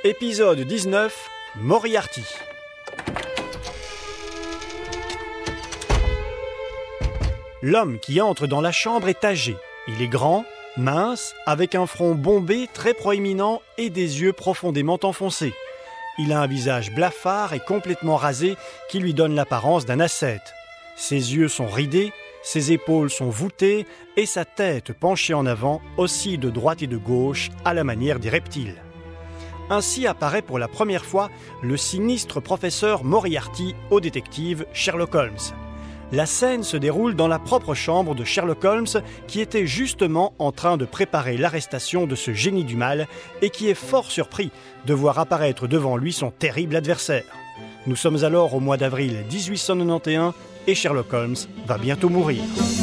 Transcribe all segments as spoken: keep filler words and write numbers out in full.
Épisode dix-neuf, Moriarty. L'homme qui entre dans la chambre est âgé. Il est grand, mince, avec un front bombé très proéminent et des yeux profondément enfoncés. Il a un visage blafard et complètement rasé qui lui donne l'apparence d'un ascète. Ses yeux sont ridés, ses épaules sont voûtées et sa tête penchée en avant oscille de droite et de gauche à la manière des reptiles. Ainsi apparaît pour la première fois le sinistre professeur Moriarty au détective Sherlock Holmes. La scène se déroule dans la propre chambre de Sherlock Holmes qui était justement en train de préparer l'arrestation de ce génie du mal et qui est fort surpris de voir apparaître devant lui son terrible adversaire. Nous sommes alors au mois d'avril dix-huit cent quatre-vingt-onze et Sherlock Holmes va bientôt mourir.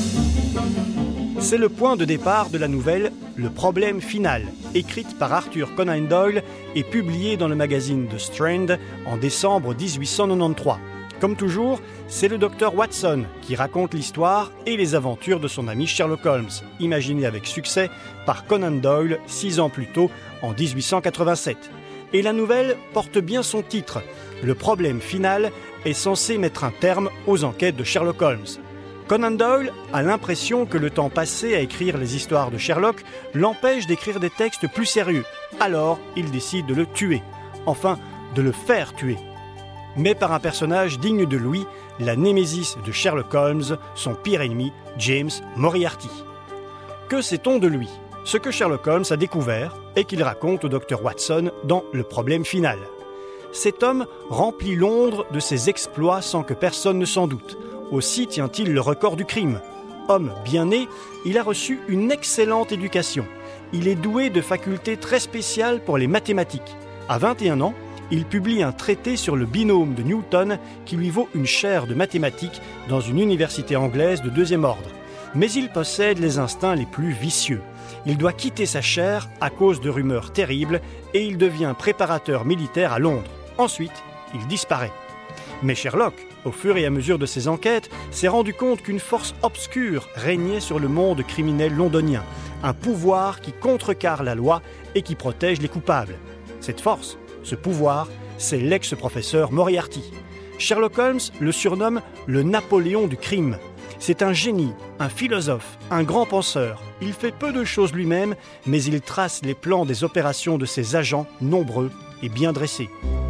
C'est le point de départ de la nouvelle « Le problème final », écrite par Arthur Conan Doyle et publiée dans le magazine The Strand en décembre dix-huit cent quatre-vingt-treize. Comme toujours, c'est le docteur Watson qui raconte l'histoire et les aventures de son ami Sherlock Holmes, imaginé avec succès par Conan Doyle six ans plus tôt, en dix-huit cent quatre-vingt-sept. Et la nouvelle porte bien son titre. Le problème final est censé mettre un terme aux enquêtes de Sherlock Holmes. Conan Doyle a l'impression que le temps passé à écrire les histoires de Sherlock l'empêche d'écrire des textes plus sérieux. Alors, il décide de le tuer. Enfin, de le faire tuer. Mais par un personnage digne de lui, la némésis de Sherlock Holmes, son pire ennemi, James Moriarty. Que sait-on de lui ? Ce que Sherlock Holmes a découvert et qu'il raconte au docteur Watson dans Le problème final. Cet homme remplit Londres de ses exploits sans que personne ne s'en doute. Aussi tient-il le record du crime. Homme bien né, il a reçu une excellente éducation. Il est doué de facultés très spéciales pour les mathématiques. À vingt et un ans, il publie un traité sur le binôme de Newton qui lui vaut une chaire de mathématiques dans une université anglaise de deuxième ordre. Mais il possède les instincts les plus vicieux. Il doit quitter sa chaire à cause de rumeurs terribles et il devient préparateur militaire à Londres. Ensuite, il disparaît. Mais Sherlock, au fur et à mesure de ses enquêtes, s'est rendu compte qu'une force obscure régnait sur le monde criminel londonien, un pouvoir qui contrecarre la loi et qui protège les coupables. Cette force, ce pouvoir, c'est l'ex-professeur Moriarty. Sherlock Holmes le surnomme le Napoléon du crime. C'est un génie, un philosophe, un grand penseur. Il fait peu de choses lui-même, mais il trace les plans des opérations de ses agents nombreux et bien dressés.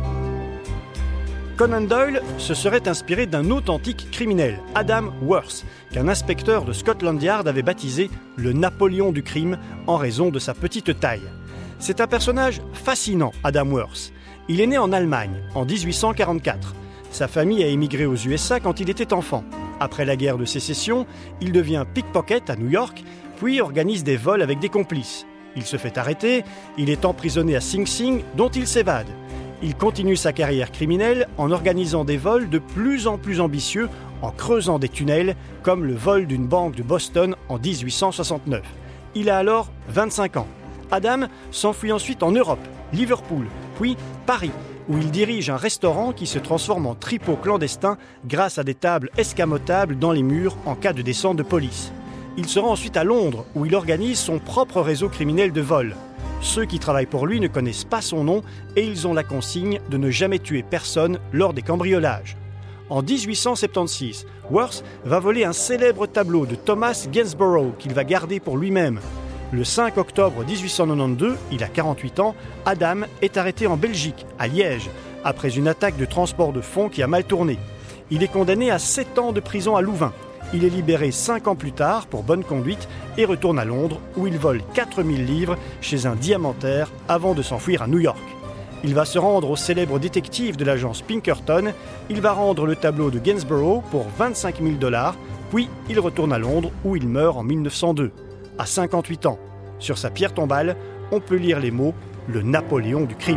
Conan Doyle se serait inspiré d'un authentique criminel, Adam Worth, qu'un inspecteur de Scotland Yard avait baptisé le Napoléon du crime en raison de sa petite taille. C'est un personnage fascinant, Adam Worth. Il est né en Allemagne en dix-huit cent quarante-quatre. Sa famille a émigré aux U S A quand il était enfant. Après la guerre de sécession, il devient pickpocket à New York, puis organise des vols avec des complices. Il se fait arrêter, il est emprisonné à Sing Sing, dont il s'évade. Il continue sa carrière criminelle en organisant des vols de plus en plus ambitieux, en creusant des tunnels, comme le vol d'une banque de Boston en dix-huit cent soixante-neuf. Il a alors vingt-cinq ans. Adam s'enfuit ensuite en Europe, Liverpool, puis Paris, où il dirige un restaurant qui se transforme en tripot clandestin grâce à des tables escamotables dans les murs en cas de descente de police. Il se rend ensuite à Londres, où il organise son propre réseau criminel de vol. Ceux qui travaillent pour lui ne connaissent pas son nom et ils ont la consigne de ne jamais tuer personne lors des cambriolages. En dix-huit cent soixante-seize, Worth va voler un célèbre tableau de Thomas Gainsborough qu'il va garder pour lui-même. Le cinq octobre dix-huit cent quatre-vingt-douze, il a quarante-huit ans, Adam est arrêté en Belgique, à Liège, après une attaque de transport de fonds qui a mal tourné. Il est condamné à sept ans de prison à Louvain. Il est libéré cinq ans plus tard pour bonne conduite et retourne à Londres où il vole quatre mille livres chez un diamantaire avant de s'enfuir à New York. Il va se rendre au célèbre détective de l'agence Pinkerton. Il va rendre le tableau de Gainsborough pour vingt-cinq mille dollars, puis il retourne à Londres où il meurt en mille neuf cent deux, à cinquante-huit ans. Sur sa pierre tombale, on peut lire les mots « Le Napoléon du crime ».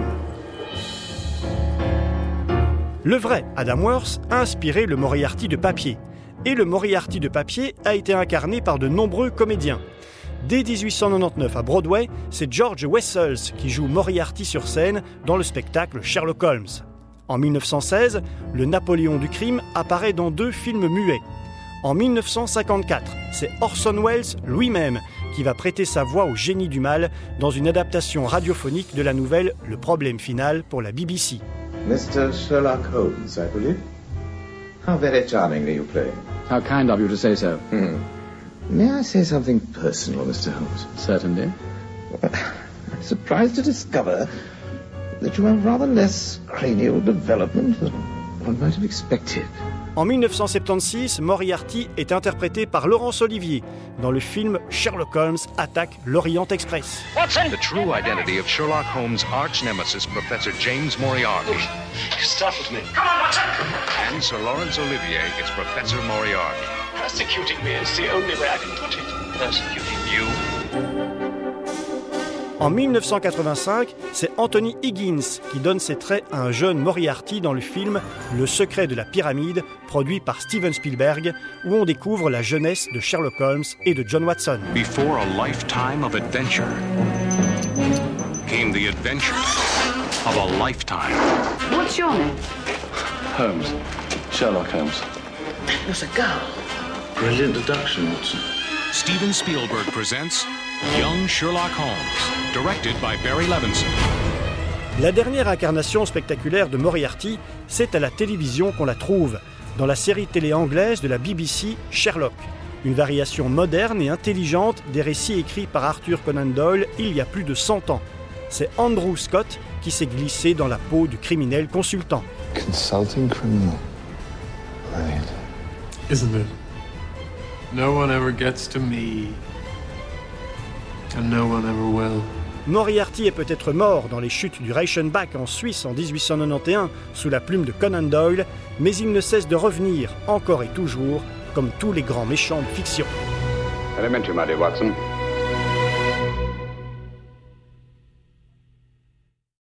Le vrai Adam Worth a inspiré le Moriarty de papier. Et le Moriarty de papier a été incarné par de nombreux comédiens. Dès dix-huit cent quatre-vingt-dix-neuf à Broadway, c'est George Wessels qui joue Moriarty sur scène dans le spectacle Sherlock Holmes. En mille neuf cent seize, le Napoléon du crime apparaît dans deux films muets. En mille neuf cent cinquante-quatre, c'est Orson Welles lui-même qui va prêter sa voix au génie du mal dans une adaptation radiophonique de la nouvelle Le Problème final pour la B B C. Mister Sherlock Holmes, I believe. How very charmingly you play. How kind of you to say so. Hmm. May I say something personal, Mister Holmes? Certainly. Well, I'm surprised to discover that you have rather less cranial development than one might have expected. En mille neuf cent soixante-seize, Moriarty est interprété par Laurence Olivier dans le film Sherlock Holmes attaque l'Orient Express. Watson! The true identity of Sherlock Holmes' arch nemesis, Professor James Moriarty. You startled me. Come on, Watson! And Sir Laurence Olivier is Professor Moriarty. Persecuting me is the only way I can put it. Persecuting you? En mille neuf cent quatre-vingt-cinq, c'est Anthony Higgins qui donne ses traits à un jeune Moriarty dans le film Le secret de la pyramide, produit par Steven Spielberg, où on découvre la jeunesse de Sherlock Holmes et de John Watson. Before a lifetime of adventure came the adventure of a lifetime. What's your name? Holmes. Sherlock Holmes. There's a girl. Brilliant deduction, Watson. Steven Spielberg presents Young Sherlock Holmes, directed by Barry Levinson. La dernière incarnation spectaculaire de Moriarty, c'est à la télévision qu'on la trouve, dans la série télé anglaise de la B B C Sherlock, une variation moderne et intelligente des récits écrits par Arthur Conan Doyle il y a plus de cent ans. C'est Andrew Scott qui s'est glissé dans la peau du criminel consultant. Consulting criminal. Right. Isn't it? No one ever gets to me. And no one ever will. Moriarty est peut-être mort dans les chutes du Reichenbach en Suisse en dix-huit cent quatre-vingt-onze sous la plume de Conan Doyle, mais il ne cesse de revenir encore et toujours comme tous les grands méchants de fiction. Elementary, my dear Watson.